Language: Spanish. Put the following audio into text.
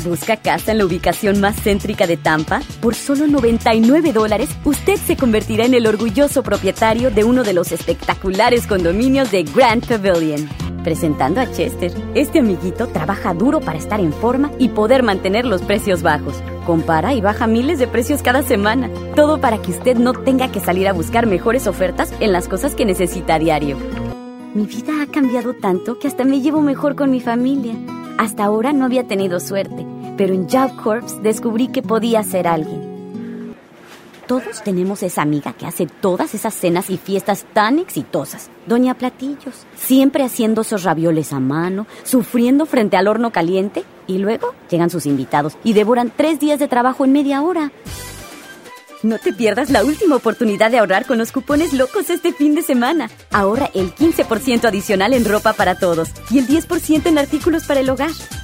¿Busca casa en la ubicación más céntrica de Tampa? Por solo $99, usted se convertirá en el orgulloso propietario de uno de los espectaculares condominios de Grand Pavilion. Presentando a Chester, este amiguito trabaja duro para estar en forma y poder mantener los precios bajos. Compara y baja miles de precios cada semana. Todo para que usted no tenga que salir a buscar mejores ofertas en las cosas que necesita a diario. Mi vida ha cambiado tanto que hasta me llevo mejor con mi familia. Hasta ahora no había tenido suerte, pero en Job Corps descubrí que podía ser alguien. Todos tenemos esa amiga que hace todas esas cenas y fiestas tan exitosas. Doña Platillos, siempre haciendo esos ravioles a mano, sufriendo frente al horno caliente, y luego llegan sus invitados y devoran 3 días de trabajo en media hora. No te pierdas la última oportunidad de ahorrar con los cupones locos este fin de semana. Ahorra el 15% adicional en ropa para todos y el 10% en artículos para el hogar.